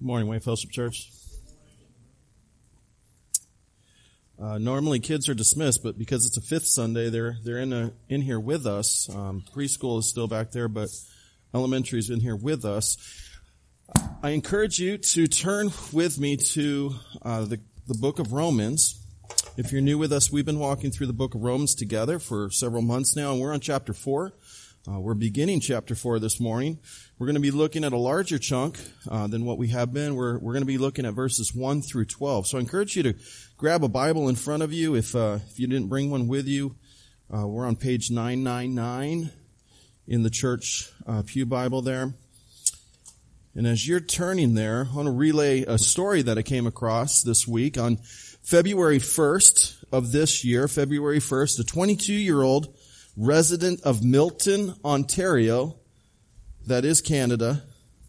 Good morning, Wayne Fellowship Church. Normally kids are dismissed, but because it's a fifth Sunday, they're in here with us. Preschool is still back there, but elementary is in here with us. I encourage you to turn with me to the book of Romans. If you're new with us, we've been walking through the book of Romans together for several months now, and we're on chapter 4. We're beginning chapter 4 this morning. We're going to be looking at a larger chunk than what we have been. We're going to be looking at verses 1 through 12. So I encourage you to grab a Bible in front of you. If you didn't bring one with you, we're on page 999 in the church pew Bible there. And as you're turning there, I want to relay a story that I came across this week. On February 1st of this year, February 1st, a 22-year-old resident of Milton, Ontario, that is Canada.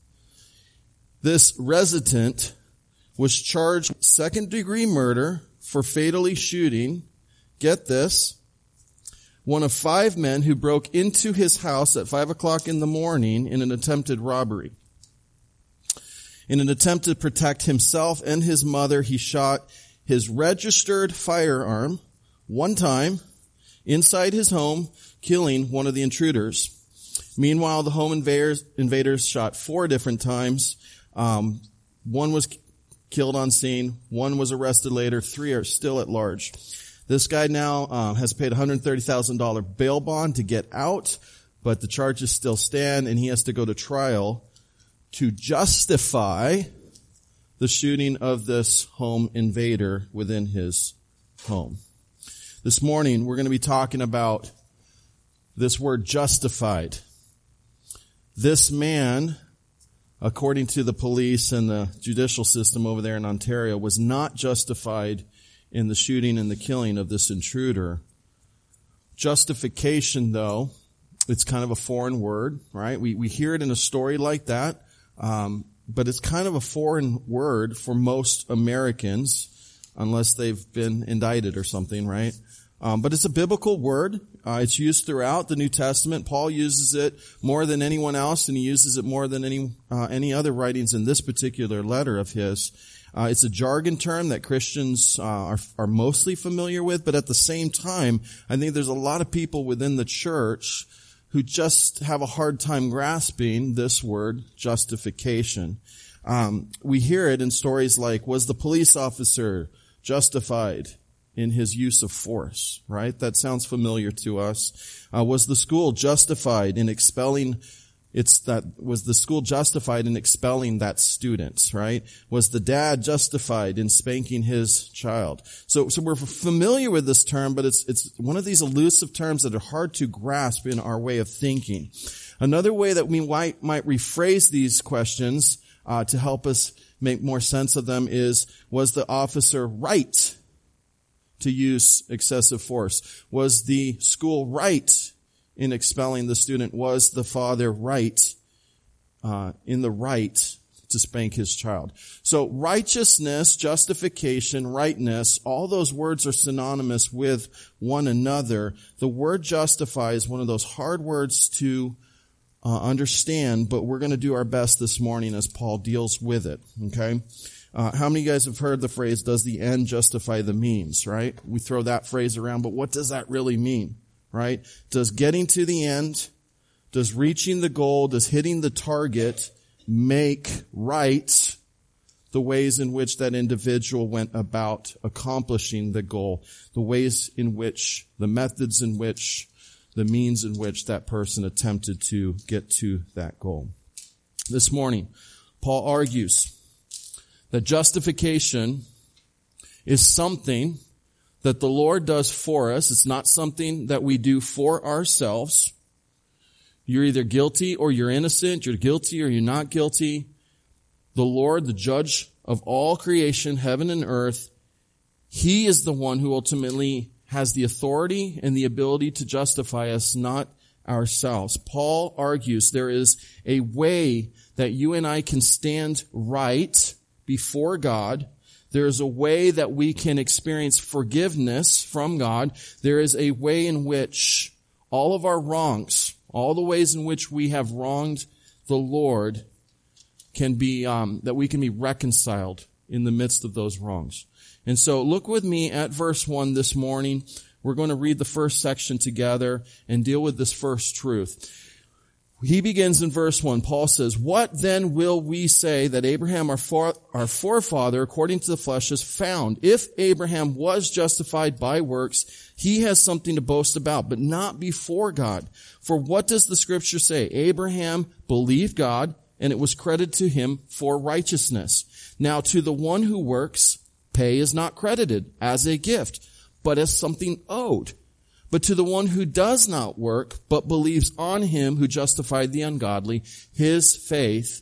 This resident was charged second-degree murder for fatally shooting, get this, one of 5 men who broke into his house at 5 o'clock in the morning in an attempted robbery. In an attempt to protect himself and his mother, he shot his registered firearm one time inside his home, killing one of the intruders. Meanwhile, the home invaders shot 4 different times. One was killed on scene. 1 was arrested later. 3 are still at large. This guy now has paid $130,000 bail bond to get out, but the charges still stand, and he has to go to trial to justify the shooting of this home invader within his home. This morning, we're going to be talking about this word justified. This man, according to the police and the judicial system over there in Ontario, was not justified in the shooting and the killing of this intruder. Justification, though, it's kind of a foreign word, right? We hear it in a story like that, but it's kind of a foreign word for most Americans, unless they've been indicted or something, right? But it's a biblical word. It's used throughout the New Testament. Paul uses it more than anyone else, and he uses it more than any other writings in this particular letter of his. It's a jargon term that Christians are mostly familiar with, but at the same time, I think there's a lot of people within the church who just have a hard time grasping this word, justification. We hear it in stories like, was the police officer justified in his use of force, right? That sounds familiar to us. Was the school justified in expelling that student, right? Was the dad justified in spanking his child? So we're familiar with this term, but it's one of these elusive terms that are hard to grasp in our way of thinking. Another way that we might rephrase these questions, to help us make more sense of them is, was the officer right to use excessive force? Was the school right in expelling the student? Was the father right, in the right to spank his child? So righteousness, justification, rightness, all those words are synonymous with one another. The word justify is one of those hard words to understand, but we're going to do our best this morning as Paul deals with it, okay? How many of you guys have heard the phrase, does the end justify the means, right? We throw that phrase around, but what does that really mean, right? Does getting to the end, does reaching the goal, does hitting the target make right the ways in which that individual went about accomplishing the goal, the ways in which, the methods in which, the means in which that person attempted to get to that goal? This morning, Paul argues that justification is something that the Lord does for us. It's not something that we do for ourselves. You're either guilty or you're innocent. You're guilty or you're not guilty. The Lord, the judge of all creation, heaven and earth, He is the one who ultimately has the authority and the ability to justify us, not ourselves. Paul argues there is a way that you and I can stand right before God. There is a way that we can experience forgiveness from God. There is a way in which all of our wrongs, all the ways in which we have wronged the Lord, can be, that we can be reconciled in the midst of those wrongs. And so look with me at verse 1 this morning. We're going to read the first section together and deal with this first truth. He begins in verse 1. Paul says, "What then will we say that Abraham, our forefather, according to the flesh, has found? If Abraham was justified by works, he has something to boast about, but not before God. For what does the scripture say? Abraham believed God, and it was credited to him for righteousness. Now to the one who works, pay is not credited as a gift, but as something owed. But to the one who does not work, but believes on him who justified the ungodly, his faith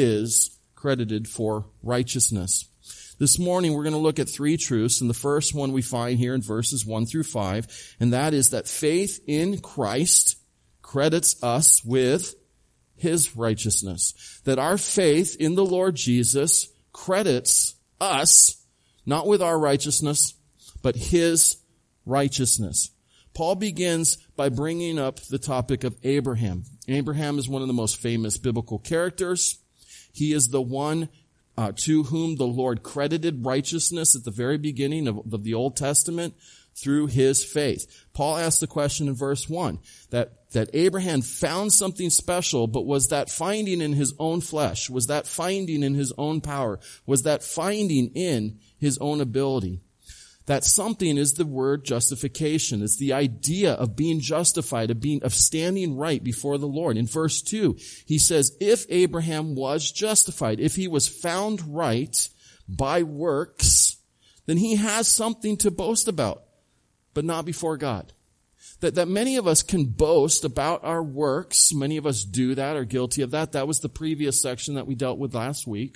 is credited for righteousness." This morning we're going to look at three truths, and the first one we find here in verses 1 through 5, and that is that faith in Christ credits us with his righteousness. That our faith in the Lord Jesus credits us, not with our righteousness, but his righteousness. Paul begins by bringing up the topic of Abraham. Abraham is one of the most famous biblical characters. He is the one to whom the Lord credited righteousness at the very beginning of the Old Testament through his faith. Paul asks the question in verse 1 that Abraham found something special, but was that finding in his own flesh? Was that finding in his own power? Was that finding in his own ability? That something is the word justification. It's the idea of being justified, of standing right before the Lord. In verse 2, he says, if Abraham was justified, if he was found right by works, then he has something to boast about, but not before God. That many of us can boast about our works. Many of us do that, are guilty of that. That was the previous section that we dealt with last week.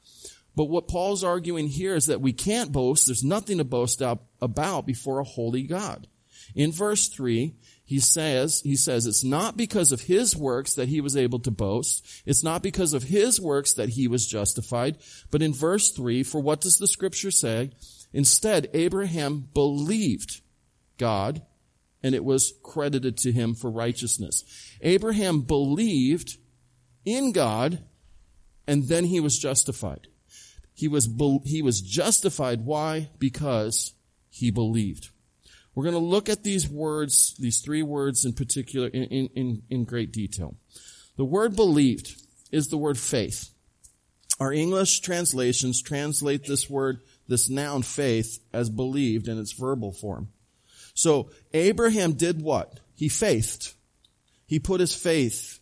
But what Paul's arguing here is that we can't boast. There's nothing to boast about before a holy God. In verse 3, he says, it's not because of his works that he was able to boast. It's not because of his works that he was justified. But in verse 3, for what does the scripture say? Instead, Abraham believed God, and it was credited to him for righteousness. Abraham believed in God, and then he was justified. He was justified. Why? Because he believed. We're going to look at these words, these three words in particular, in great detail. The word believed is the word faith. Our English translations translate this word, this noun faith, as believed in its verbal form. So Abraham did what? He faithed. He put his faith.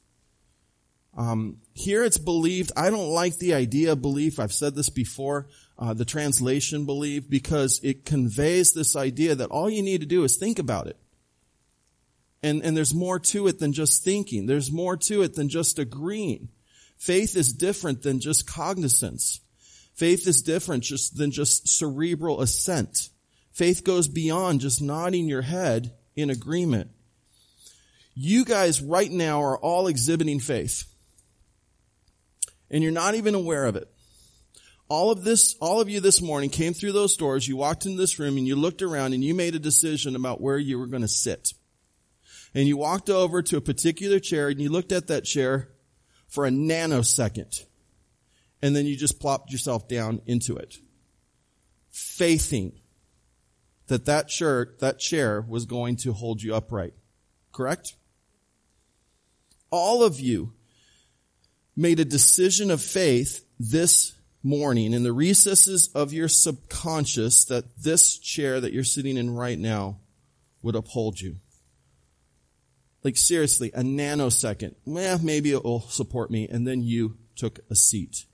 Here it's believed. I don't like the idea of belief. I've said this before, the translation believe, because it conveys this idea that all you need to do is think about it. And there's more to it than just thinking. There's more to it than just agreeing. Faith is different than just cognizance. Faith is different than just cerebral assent. Faith goes beyond just nodding your head in agreement. You guys right now are all exhibiting faith. And you're not even aware of it. All of you this morning came through those doors, you walked in this room, and you looked around and you made a decision about where you were going to sit. And you walked over to a particular chair and you looked at that chair for a nanosecond. And then you just plopped yourself down into it. Faithing that chair was going to hold you upright. Correct? All of you made a decision of faith this morning in the recesses of your subconscious that this chair that you're sitting in right now would uphold you. Like seriously, a nanosecond. Maybe it will support me. And then you took a seat.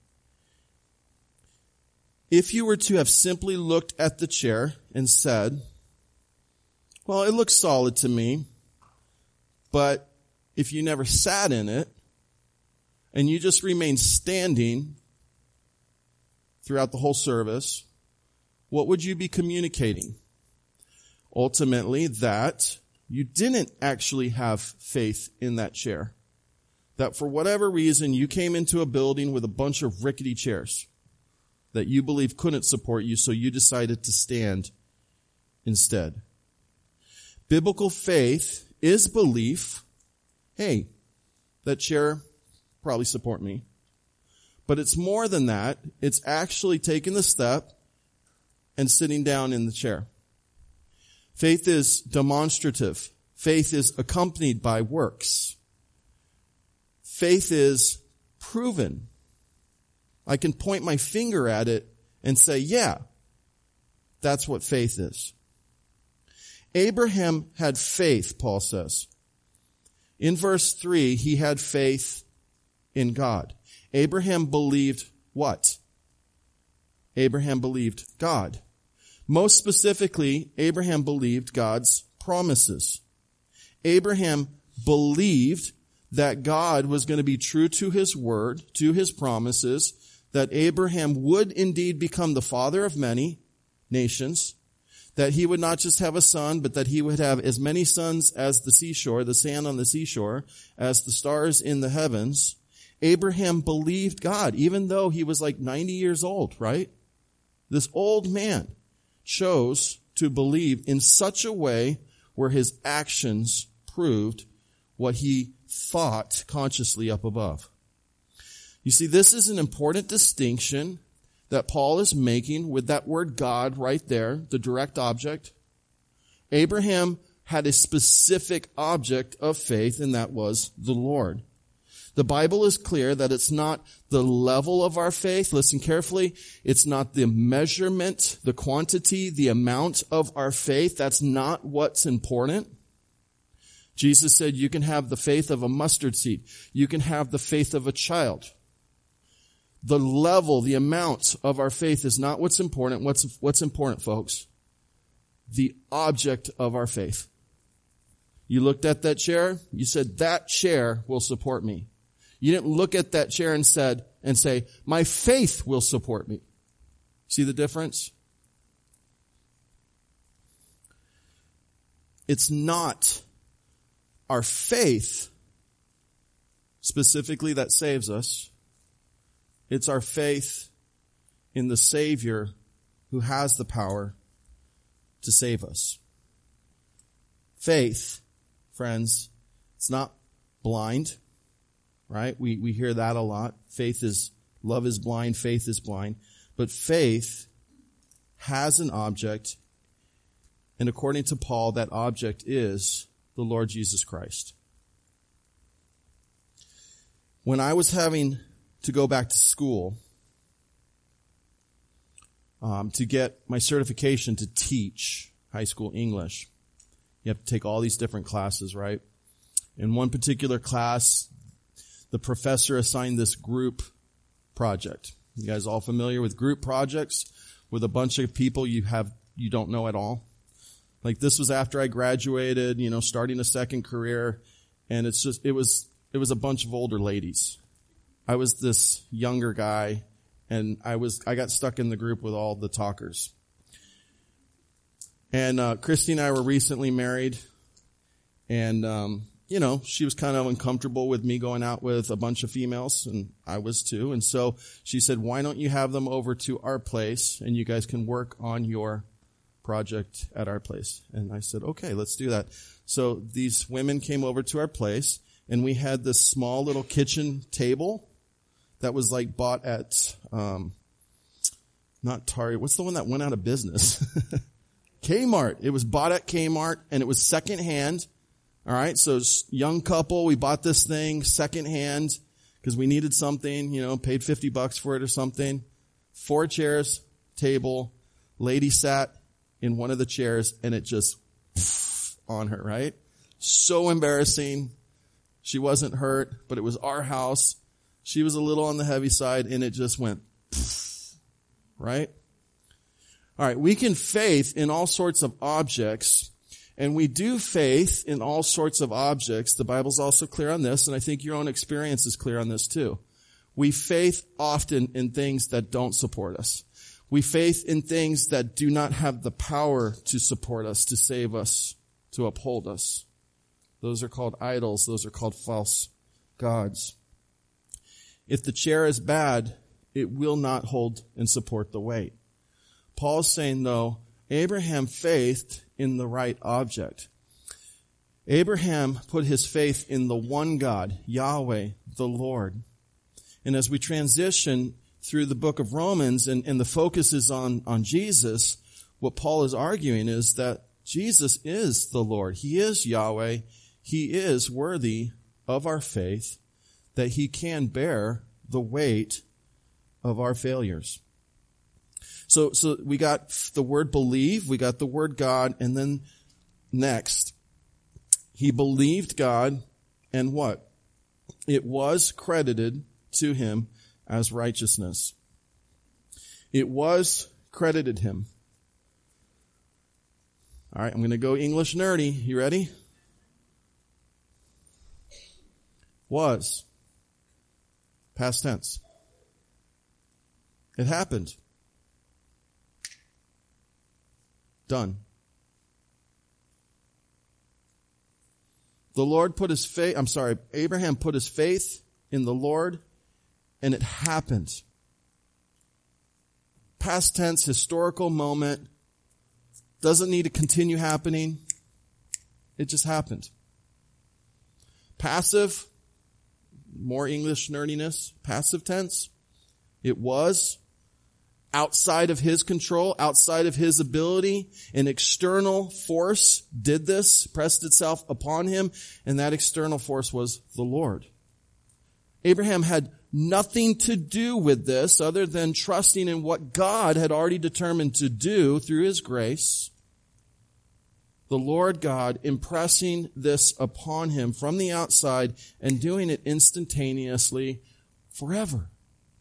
If you were to have simply looked at the chair and said, well, it looks solid to me, but if you never sat in it, and you just remain standing throughout the whole service, what would you be communicating? Ultimately, that you didn't actually have faith in that chair. That for whatever reason, you came into a building with a bunch of rickety chairs that you believe couldn't support you, so you decided to stand instead. Biblical faith is belief. Hey, that chair probably support me. But it's more than that. It's actually taking the step and sitting down in the chair. Faith is demonstrative. Faith is accompanied by works. Faith is proven. I can point my finger at it and say, yeah, that's what faith is. Abraham had faith, Paul says. In verse 3, he had faith in God. Abraham believed what? Abraham believed God. Most specifically, Abraham believed God's promises. Abraham believed that God was going to be true to his word, to his promises, that Abraham would indeed become the father of many nations, that he would not just have a son, but that he would have as many sons as the seashore, the sand on the seashore, as the stars in the heavens. Abraham believed God, even though he was like 90 years old, right? This old man chose to believe in such a way where his actions proved what he thought consciously up above. You see, this is an important distinction that Paul is making with that word God right there, the direct object. Abraham had a specific object of faith, and that was the Lord. The Bible is clear that it's not the level of our faith. Listen carefully. It's not the measurement, the quantity, the amount of our faith. That's not what's important. Jesus said you can have the faith of a mustard seed. You can have the faith of a child. The level, the amount of our faith is not what's important. What's important, folks? The object of our faith. You looked at that chair. You said, that chair will support me. You didn't look at that chair and say, my faith will support me. See the difference? It's not our faith specifically that saves us. It's our faith in the Savior who has the power to save us. Faith, friends, it's not blind, right? We hear that a lot. Love is blind, faith is blind. But faith has an object, and according to Paul, that object is the Lord Jesus Christ. When I was having to go back to school to get my certification to teach high school English, you have to take all these different classes, right? In one particular class, the professor assigned this group project. You guys all familiar with group projects with a bunch of people you don't know at all? Like this was after I graduated, starting a second career, and it was a bunch of older ladies. I was this younger guy, and I got stuck in the group with all the talkers. And Christy and I were recently married, and she was kind of uncomfortable with me going out with a bunch of females, and I was too. And so she said, why don't you have them over to our place, and you guys can work on your project at our place? And I said, okay, let's do that. So these women came over to our place, and we had this small little kitchen table that was like bought at, not Target. What's the one that went out of business? Kmart. It was bought at Kmart, and it was secondhand. All right. So young couple, we bought this thing secondhand because we needed something, paid $50 for it or something. 4 chairs, table, lady sat in one of the chairs, and it just on her, right? So embarrassing. She wasn't hurt, but it was our house. She was a little on the heavy side, and it just went, right? All right, we can faith in all sorts of objects, and we do faith in all sorts of objects. The Bible's also clear on this, and I think your own experience is clear on this too. We faith often in things that don't support us. We faith in things that do not have the power to support us, to save us, to uphold us. Those are called idols. Those are called false gods. If the chair is bad, it will not hold and support the weight. Paul's saying, though, Abraham faithed in the right object. Abraham put his faith in the one God, Yahweh, the Lord. And as we transition through the book of Romans and the focus is on Jesus, what Paul is arguing is that Jesus is the Lord. He is Yahweh. He is worthy of our faith, that he can bear the weight of our failures. So we got the word believe, we got the word God, and then next, he believed God, and what? It was credited to him as righteousness. It was credited him. All right, I'm going to go English nerdy. You ready? Was. Past tense. It happened. Done. Abraham put his faith in the Lord, and it happened. Past tense, historical moment. Doesn't need to continue happening. It just happened. Passive, more English nerdiness, passive tense. It was outside of his control, outside of his ability. An external force did this, pressed itself upon him, and that external force was the Lord. Abraham had nothing to do with this other than trusting in what God had already determined to do through his grace. The Lord God impressing this upon him from the outside and doing it instantaneously forever.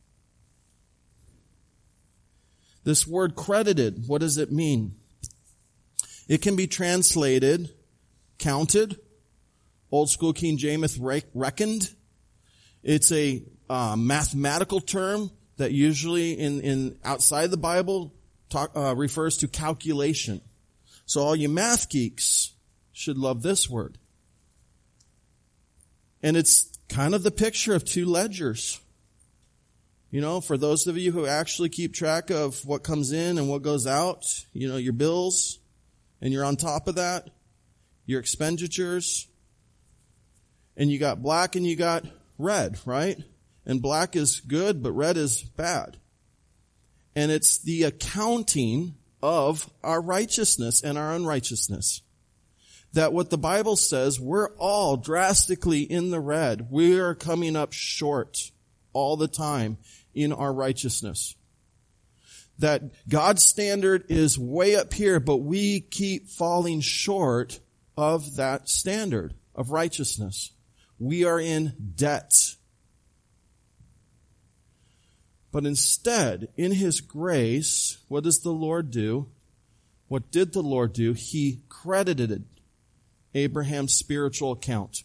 This word credited, what does it mean? It can be translated counted, Old School King James reckoned. It's a mathematical term that usually in outside the Bible refers to calculation. So all you math geeks should love this word. And it's kind of the picture of two ledgers. You know, for those of you who actually keep track of what comes in and what goes out, you know, your bills, and you're on top of that, your expenditures, and you got black and you got red, right? And black is good, but red is bad. And it's the accounting of our righteousness and our unrighteousness. That what the Bible says, we're all drastically in the red. We are coming up short all the time in our righteousness. That God's standard is way up here, but we keep falling short of that standard of righteousness. We are in debt. But instead, in his grace, what does the Lord do? What did the Lord do? He credited Abraham's spiritual account.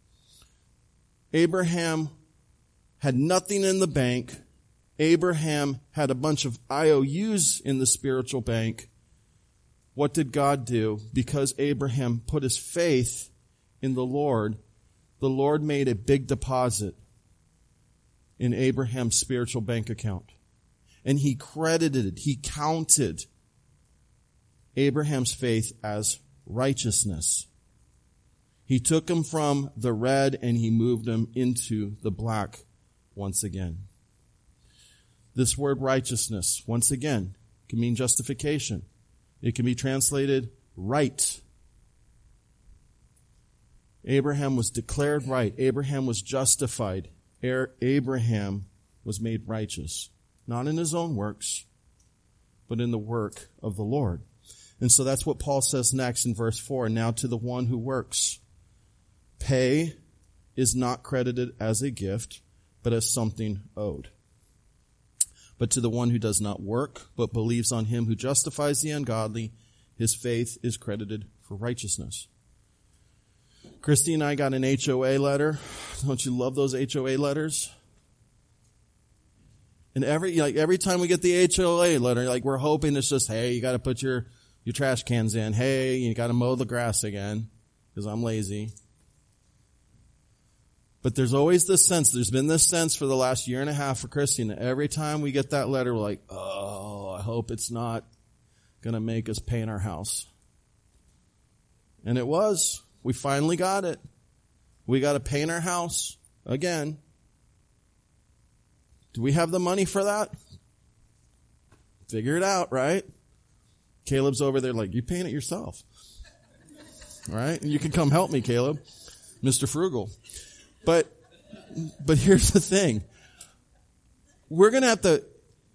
Abraham had nothing in the bank. Abraham had a bunch of IOUs in the spiritual bank. What did God do? Because Abraham put his faith in the Lord made a big deposit in Abraham's spiritual bank account. And he credited, he counted Abraham's faith as righteousness. He took him from the red and he moved him into the black once again. This word righteousness, once again, can mean justification. It can be translated right. Abraham was declared right. Abraham was justified. Abraham was made righteous, not in his own works, but in the work of the Lord. And so that's what Paul says next in verse 4. Now to the one who works, pay is not credited as a gift, but as something owed. But to the one who does not work, but believes on him who justifies the ungodly, his faith is credited for righteousness. Christy and I got an HOA letter. Don't you love those HOA letters? And every time we get the HOA letter, we're hoping it's just, hey, you got to put your trash cans in. Hey, you got to mow the grass again because I'm lazy. But there's always this sense, there's been this sense for the last year and a half for Christy, and every time we get that letter, we're like, oh, I hope it's not going to make us paint our house. And it was. We finally got it. We got to paint our house again. Do we have the money for that? Figure it out, right? Caleb's over there like, you paying it yourself. Right? You can come help me, Caleb. Mr. Frugal. But here's the thing. We're going to have to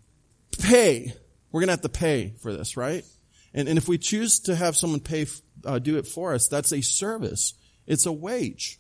pay. We're going to have to pay for this, right? And if we choose to have someone do it for us, that's a service. It's a wage.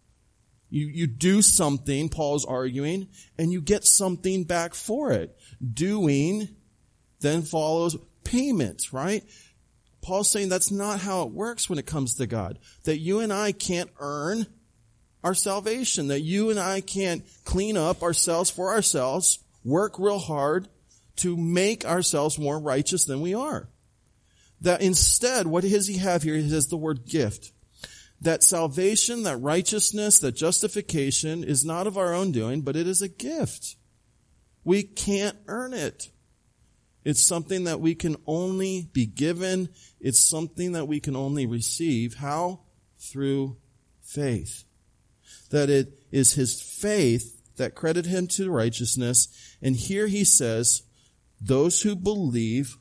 You do something, Paul's arguing, and you get something back for it. Doing then follows payment, right? Paul's saying that's not how it works when it comes to God. That you and I can't earn our salvation. That you and I can't clean up ourselves for ourselves, work real hard to make ourselves more righteous than we are. That instead, what does he have here? He says the word gift. That salvation, that righteousness, that justification is not of our own doing, but it is a gift. We can't earn it. It's something that we can only be given. It's something that we can only receive. How? Through faith. That it is his faith that credited him to righteousness. And here he says, those who believe,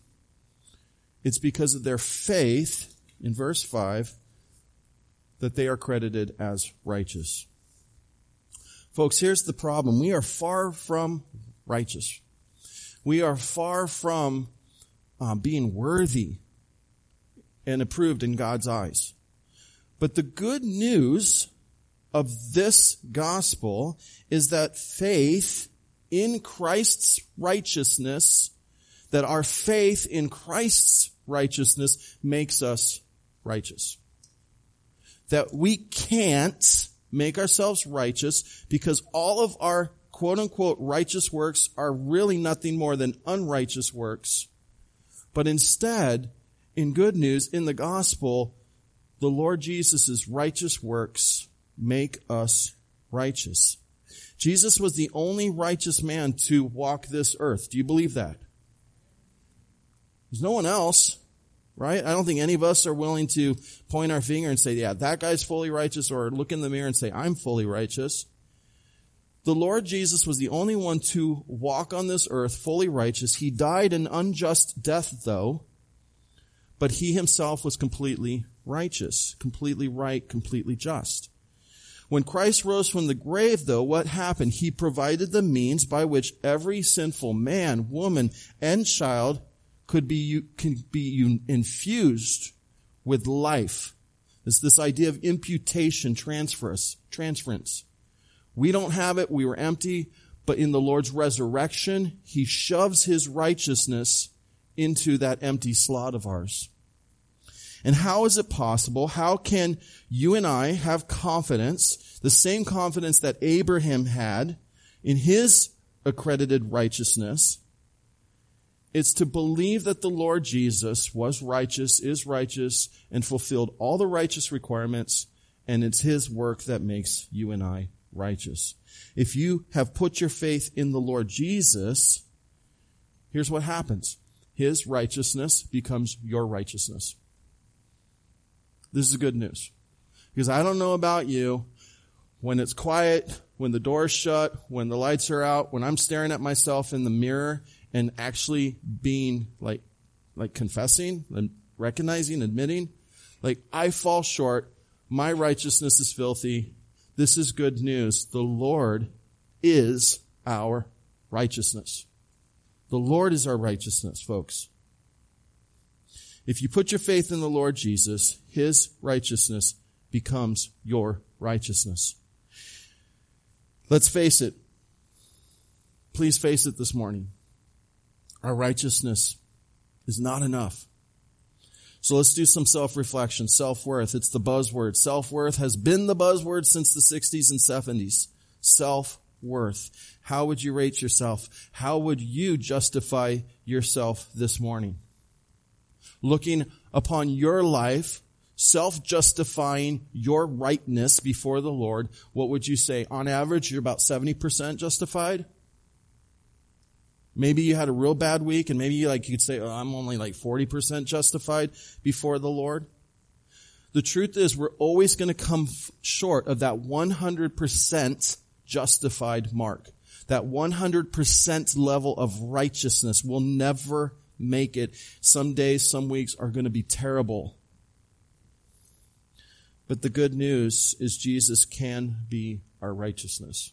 it's because of their faith, in verse 5, that they are credited as righteous. Folks, here's the problem. We are far from righteous. We are far from being worthy and approved in God's eyes. But the good news of this gospel is that faith in Christ's righteousness, that our faith in Christ's righteousness makes us righteous. That we can't make ourselves righteous because all of our quote-unquote righteous works are really nothing more than unrighteous works. But instead, in good news, in the gospel, the Lord Jesus' righteous works make us righteous. Jesus was the only righteous man to walk this earth. Do you believe that? There's no one else, right? I don't think any of us are willing to point our finger and say, yeah, that guy's fully righteous, or look in the mirror and say, I'm fully righteous. The Lord Jesus was the only one to walk on this earth fully righteous. He died an unjust death, though, but he himself was completely righteous, completely right, completely just. When Christ rose from the grave, though, what happened? He provided the means by which every sinful man, woman, and child can be infused with life. It's this idea of imputation, transference. We don't have it. We were empty. But in the Lord's resurrection, he shoves his righteousness into that empty slot of ours. And how is it possible? How can you and I have confidence, the same confidence that Abraham had in his accredited righteousness? It's to believe that the Lord Jesus was righteous, is righteous, and fulfilled all the righteous requirements, and it's his work that makes you and I righteous. If you have put your faith in the Lord Jesus, here's what happens. His righteousness becomes your righteousness. This is good news. Because I don't know about you, when it's quiet, when the door's shut, when the lights are out, when I'm staring at myself in the mirror and actually being like confessing and recognizing, admitting, like I fall short, my righteousness is filthy. This is good news. The Lord is our righteousness. The Lord is our righteousness, folks. If you put your faith in the Lord Jesus, his righteousness becomes your righteousness. Let's face it. Please face it this morning. Our righteousness is not enough. So let's do some self-reflection. Self-worth. It's the buzzword. Self-worth has been the buzzword since the 60s and 70s. Self-worth. How would you rate yourself? How would you justify yourself this morning? Looking upon your life, self-justifying your rightness before the Lord, what would you say? On average, you're about 70% justified? Maybe you had a real bad week and maybe you could say, oh, I'm only 40% justified before the Lord. The truth is we're always going to come short of that 100% justified mark. That 100% level of righteousness will never make it. Some days, some weeks are going to be terrible. But the good news is Jesus can be our righteousness.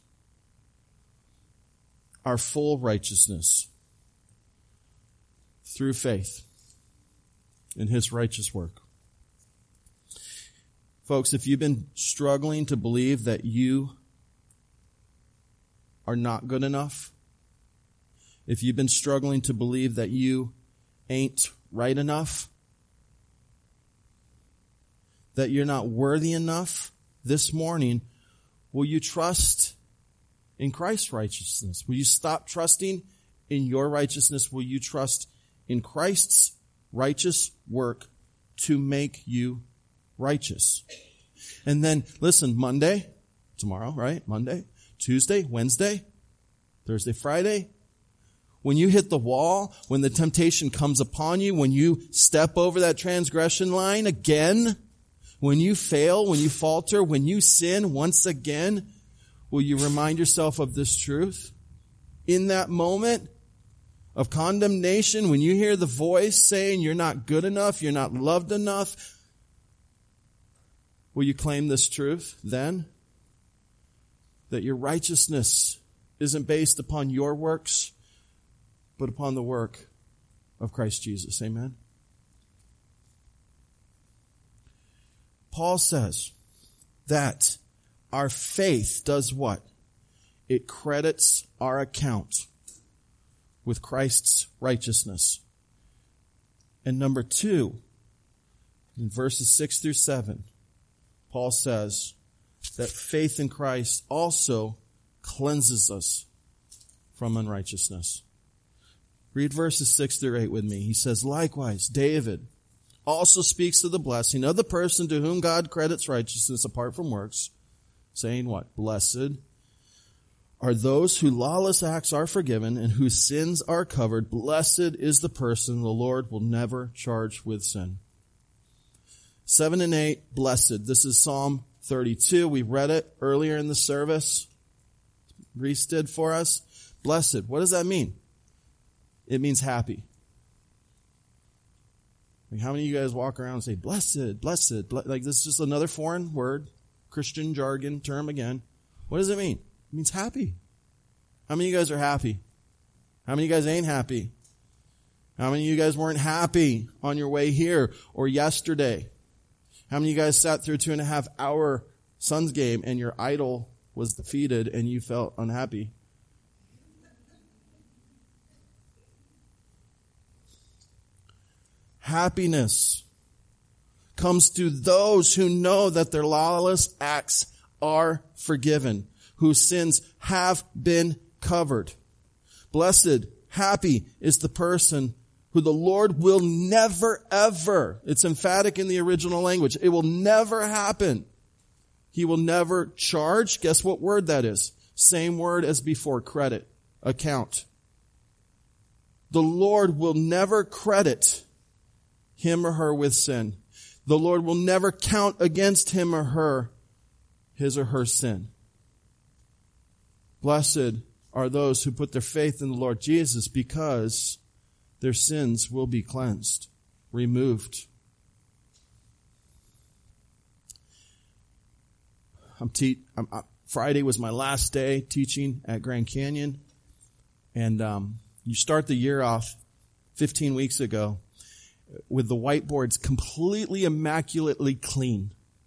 Our full righteousness through faith in his righteous work. Folks, if you've been struggling to believe that you are not good enough, if you've been struggling to believe that you ain't right enough, that you're not worthy enough, this morning, will you trust in Christ's righteousness? Will you stop trusting in your righteousness? Will you trust in Christ's righteous work to make you righteous? And then, listen, Monday, tomorrow, right? Monday, Tuesday, Wednesday, Thursday, Friday. When you hit the wall, when the temptation comes upon you, when you step over that transgression line again, when you fail, when you falter, when you sin once again, will you remind yourself of this truth? In that moment of condemnation, when you hear the voice saying you're not good enough, you're not loved enough, will you claim this truth then? That your righteousness isn't based upon your works, but upon the work of Christ Jesus. Amen? Paul says that our faith does what? It credits our account with Christ's righteousness. And number 2, in verses 6 through 7, Paul says that faith in Christ also cleanses us from unrighteousness. Read verses 6 through 8 with me. He says, likewise, David also speaks of the blessing of the person to whom God credits righteousness apart from works, saying what? Blessed are those whose lawless acts are forgiven and whose sins are covered. Blessed is the person the Lord will never charge with sin. 7 and 8, blessed. This is Psalm 32. We read it earlier in the service. Reese did for us. Blessed. What does that mean? It means happy. Like how many of you guys walk around and say, blessed, blessed, like this is just another foreign word, Christian jargon term again. What does it mean? It means happy. How many of you guys are happy? How many of you guys ain't happy? How many of you guys weren't happy on your way here or yesterday? How many of you guys sat through a 2.5 hour Suns game and your idol was defeated and you felt unhappy? Happiness comes to those who know that their lawless acts are forgiven, whose sins have been covered. Blessed, happy is the person who the Lord will never, ever, it's emphatic in the original language, it will never happen. He will never charge. Guess what word that is? Same word as before, credit, account. The Lord will never credit him or her with sin. The Lord will never count against him or her his or her sin. Blessed are those who put their faith in the Lord Jesus because their sins will be cleansed, removed. Friday was my last day teaching at Grand Canyon. And you start the year off 15 weeks ago with the whiteboards completely immaculately clean.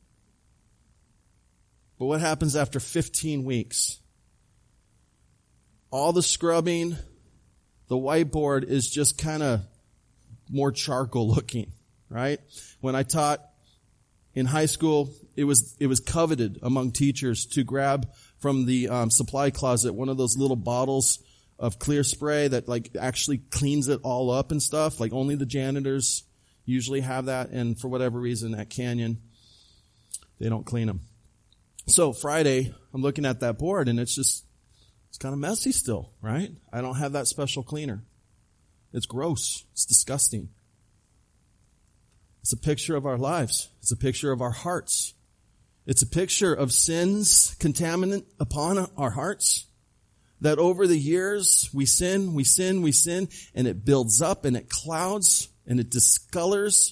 But what happens after 15 weeks? All the scrubbing, the whiteboard is just kind of more charcoal looking, right? When I taught in high school, it was coveted among teachers to grab from the supply closet one of those little bottles of clear spray that like actually cleans it all up and stuff. Like only the janitors usually have that, and for whatever reason at Canyon, they don't clean them. So Friday, I'm looking at that board and it's kind of messy still, right? I don't have that special cleaner. It's gross. It's disgusting. It's a picture of our lives. It's a picture of our hearts. It's a picture of sin's contaminant upon our hearts. that over the years we sin, and it builds up and it clouds and it discolors.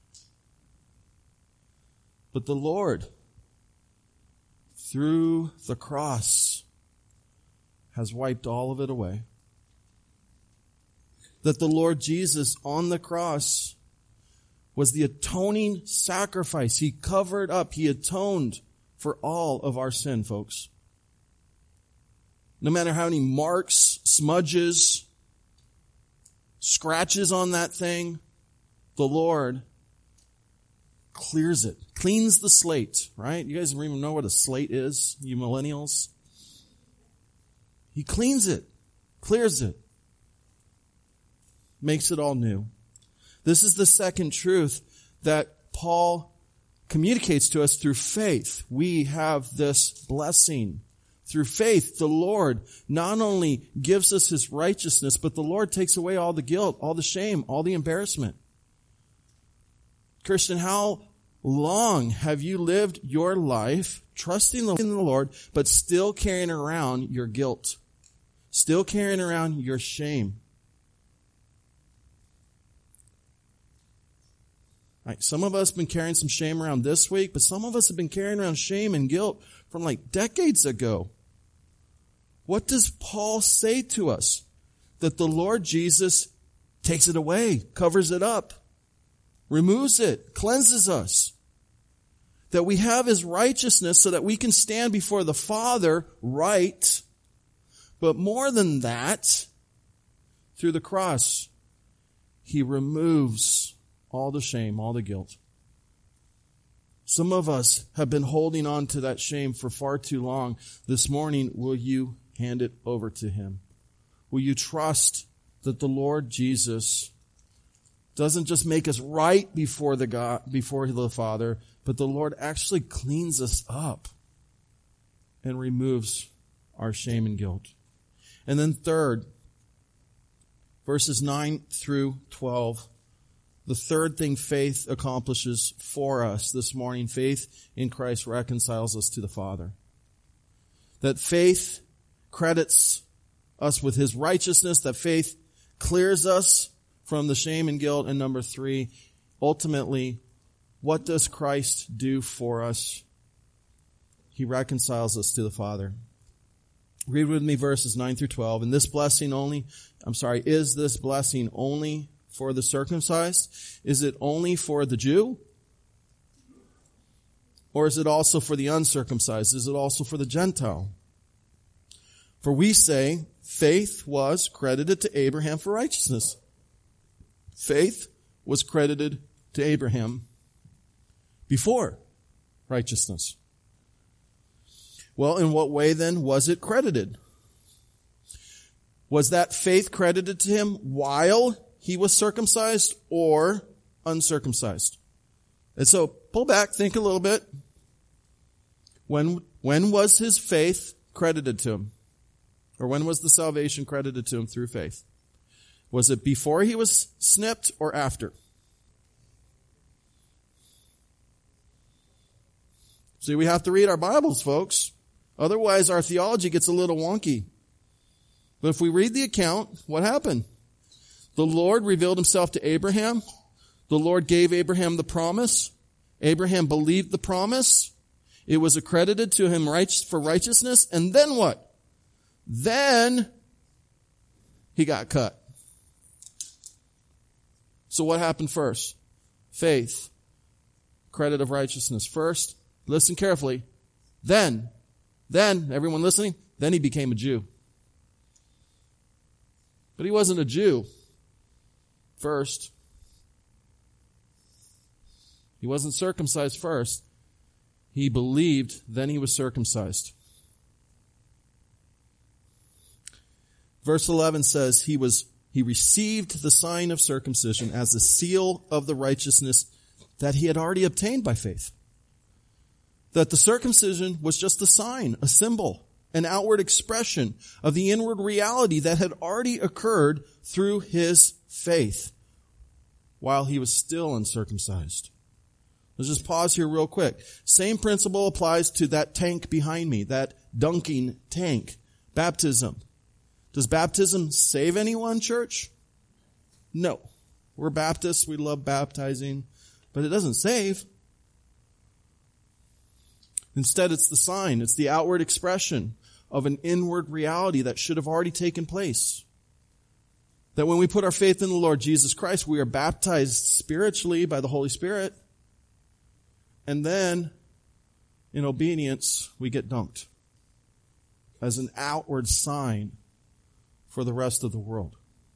But the Lord, through the cross, has wiped all of it away. That the Lord Jesus on the cross was the atoning sacrifice. He covered up, He atoned for all of our sin, folks. No matter how many marks, smudges, scratches on that thing, the Lord clears it, cleans the slate, right? You guys even know what a slate is, you millennials? He cleans it, clears it, makes it all new. This is the second truth that Paul communicates to us through faith. We have this blessing. Through faith, the Lord not only gives us His righteousness, but the Lord takes away all the guilt, all the shame, all the embarrassment. Christian, how long have you lived your life trusting in the Lord, but still carrying around your guilt? Still carrying around your shame? Right, some of us have been carrying some shame around this week, but some of us have been carrying around shame and guilt from like decades ago. What does Paul say to us? That the Lord Jesus takes it away, covers it up, removes it, cleanses us. That we have His righteousness so that we can stand before the Father right. But more than that, through the cross, He removes all the shame, all the guilt. Some of us have been holding on to that shame for far too long. This morning, will you hand it over to Him? Will you trust that the Lord Jesus doesn't just make us right before the Father, but the Lord actually cleans us up and removes our shame and guilt. And then third, verses 9 through 12, the third thing faith accomplishes for us this morning, faith in Christ reconciles us to the Father. That faith credits us with His righteousness, that faith clears us from the shame and guilt. And number 3, ultimately, what does Christ do for us? He reconciles us to the Father. Read with me verses 9 through 12. Is this blessing only for the circumcised? Is it only for the Jew? Or is it also for the uncircumcised? Is it also for the Gentile? For we say, faith was credited to Abraham for righteousness. Faith was credited to Abraham before righteousness. Well, in what way then was it credited? Was that faith credited to him while he was circumcised or uncircumcised? And so pull back, think a little bit. When was his faith credited to him? Or when was the salvation credited to him through faith? Was it before he was snipped or after? See, we have to read our Bibles, folks. Otherwise, our theology gets a little wonky. But if we read the account, what happened? The Lord revealed Himself to Abraham. The Lord gave Abraham the promise. Abraham believed the promise. It was accredited to him for righteousness. And then what? Then he got cut. So what happened first? Faith. Credit of righteousness. First, listen carefully. Then, everyone listening? Then he became a Jew. But he wasn't a Jew first. He wasn't circumcised first. He believed, then he was circumcised. Verse 11 says he received the sign of circumcision as a seal of the righteousness that he had already obtained by faith. That the circumcision was just a sign, a symbol, an outward expression of the inward reality that had already occurred through his faith while he was still uncircumcised. Let's just pause here real quick. Same principle applies to that tank behind me, that dunking tank, baptism. Does baptism save anyone, church? No. We're Baptists. We love baptizing, but it doesn't save. Instead, it's the sign. It's the outward expression of an inward reality that should have already taken place. That when we put our faith in the Lord Jesus Christ, we are baptized spiritually by the Holy Spirit. And then, in obedience, we get dunked as an outward sign for the rest of the world.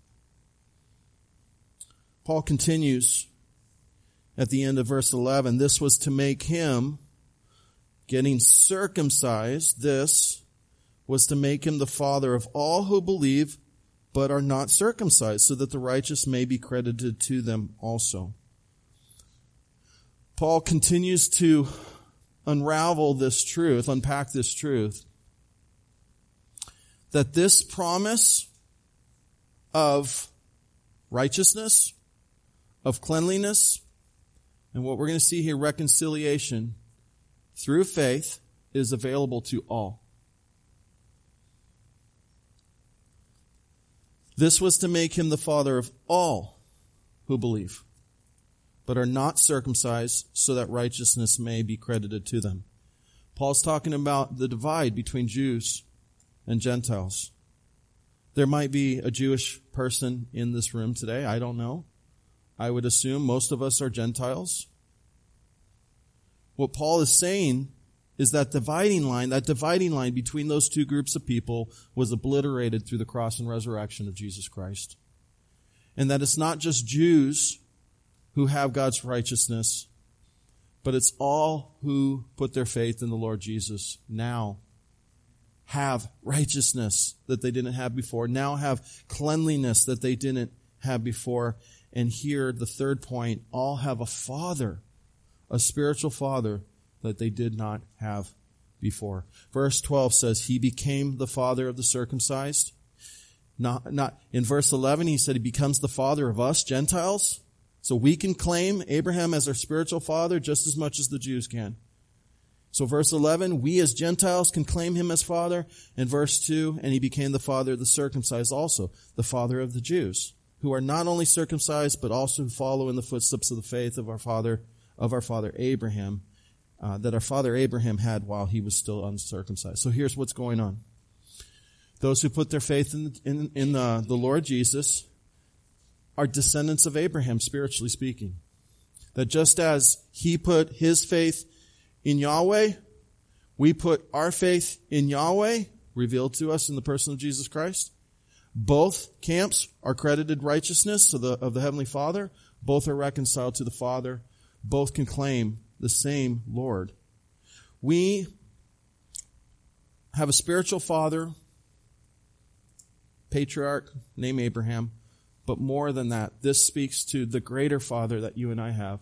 Paul continues at the end of verse 11. This was to make him, getting circumcised, this was to make him the father of all who believe but are not circumcised, so that the righteous may be credited to them also. Paul continues to unravel this truth, unpack this truth, that this promise of righteousness, of cleanliness, and what we're going to see here, reconciliation through faith, is available to all. This was to make him the father of all who believe, but are not circumcised, so that righteousness may be credited to them. Paul's talking about the divide between Jews and Gentiles. There might be a Jewish person in this room today. I don't know. I would assume most of us are Gentiles. What Paul is saying is that dividing line between those two groups of people was obliterated through the cross and resurrection of Jesus Christ. And that it's not just Jews who have God's righteousness, but it's all who put their faith in the Lord Jesus now have righteousness that they didn't have before, now have cleanliness that they didn't have before. And here, the third point, all have a father, a spiritual father that they did not have before. Verse 12 says, he became the father of the circumcised. Not in verse 11, he said he becomes the father of us, Gentiles. So we can claim Abraham as our spiritual father just as much as the Jews can. So verse 11, we as Gentiles can claim him as father. And verse 2, and he became the father of the circumcised also, the father of the Jews, who are not only circumcised, but also follow in the footsteps of the faith of our father Abraham, that our father Abraham had while he was still uncircumcised. So here's what's going on. Those who put their faith in the Lord Jesus are descendants of Abraham, spiritually speaking. That just as he put his faith in Yahweh, we put our faith in Yahweh, revealed to us in the person of Jesus Christ. Both camps are credited righteousness of the Heavenly Father. Both are reconciled to the Father. Both can claim the same Lord. We have a spiritual father, patriarch, named Abraham, but more than that, this speaks to the greater Father that you and I have.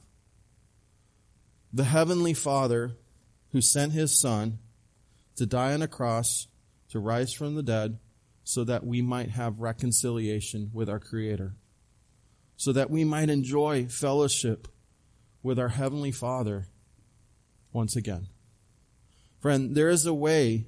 The Heavenly Father who sent his Son to die on a cross, to rise from the dead, so that we might have reconciliation with our Creator, so that we might enjoy fellowship with our Heavenly Father once again. Friend, there is a way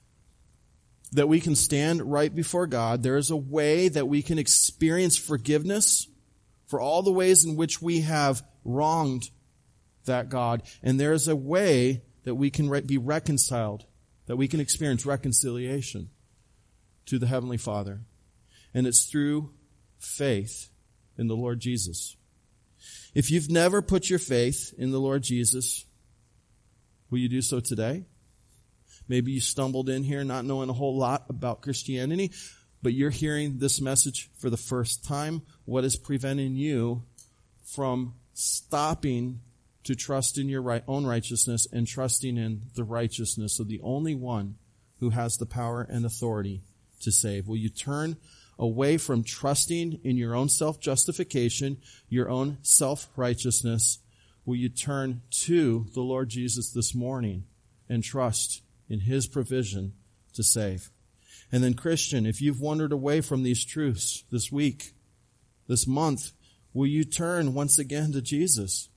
that we can stand right before God. There is a way that we can experience forgiveness for all the ways in which we have wronged that God. And there is a way that we can be reconciled, that we can experience reconciliation to the Heavenly Father. And it's through faith in the Lord Jesus. If you've never put your faith in the Lord Jesus, will you do so today? Maybe you stumbled in here not knowing a whole lot about Christianity, but you're hearing this message for the first time. What is preventing you from stopping to trust in your own righteousness and trusting in the righteousness of the only one who has the power and authority to save? Will you turn away from trusting in your own self-justification, your own self-righteousness? Will you turn to the Lord Jesus this morning and trust in his provision to save? And then, Christian, if you've wandered away from these truths this week, this month, will you turn once again to Jesus?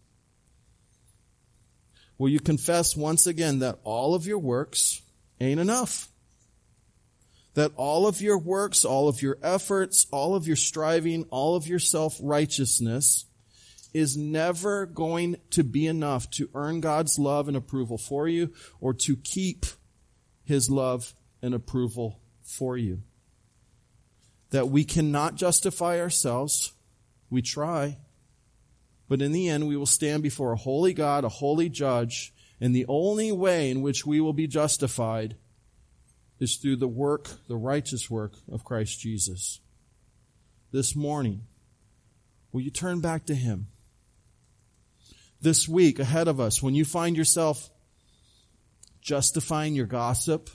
Will you confess once again that all of your works ain't enough? that all of your works, all of your efforts, all of your striving, all of your self-righteousness is never going to be enough to earn God's love and approval for you or to keep His love and approval for you. That we cannot justify ourselves. We try. But in the end, we will stand before a holy God, a holy judge, and the only way in which we will be justified is through the work, the righteous work of Christ Jesus. This morning, will you turn back to Him? This week ahead of us, when you find yourself justifying your gossip,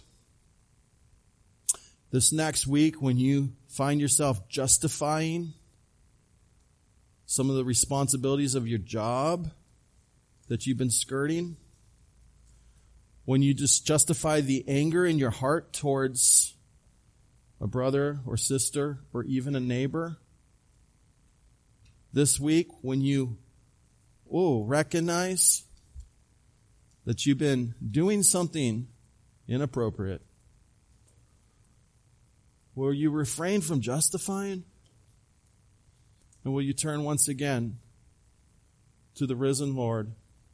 this next week when you find yourself justifying some of the responsibilities of your job that you've been skirting, when you just justify the anger in your heart towards a brother or sister or even a neighbor, this week when you recognize that you've been doing something inappropriate, will you refrain from justifying? And will you turn once again to the risen Lord,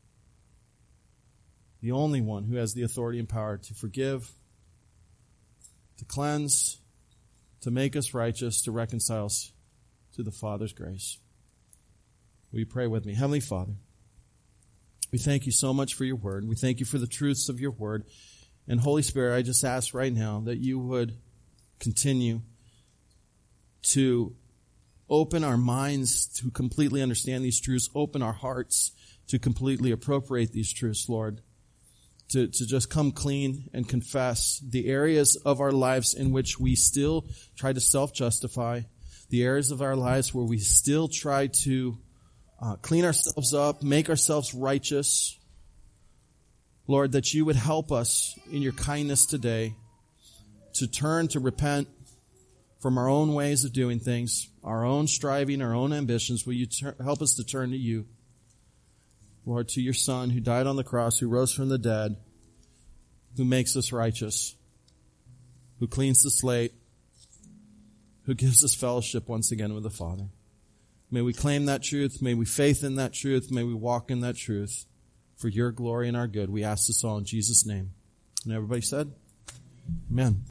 the only one who has the authority and power to forgive, to cleanse, to make us righteous, to reconcile us to the Father's grace? Will you pray with me? Heavenly Father, we thank you so much for your word. We thank you for the truths of your word. And Holy Spirit, I just ask right now that you would continue to open our minds to completely understand these truths, open our hearts to completely appropriate these truths, Lord, to just come clean and confess the areas of our lives in which we still try to self-justify, the areas of our lives where we still try to clean ourselves up, make ourselves righteous. Lord, that you would help us in your kindness today to turn, to repent from our own ways of doing things, our own striving, our own ambitions. Will you help us to turn to you, Lord, to your Son who died on the cross, who rose from the dead, who makes us righteous, who cleans the slate, who gives us fellowship once again with the Father. May we claim that truth. May we faith in that truth. May we walk in that truth for your glory and our good. We ask this all in Jesus' name. And everybody said, amen.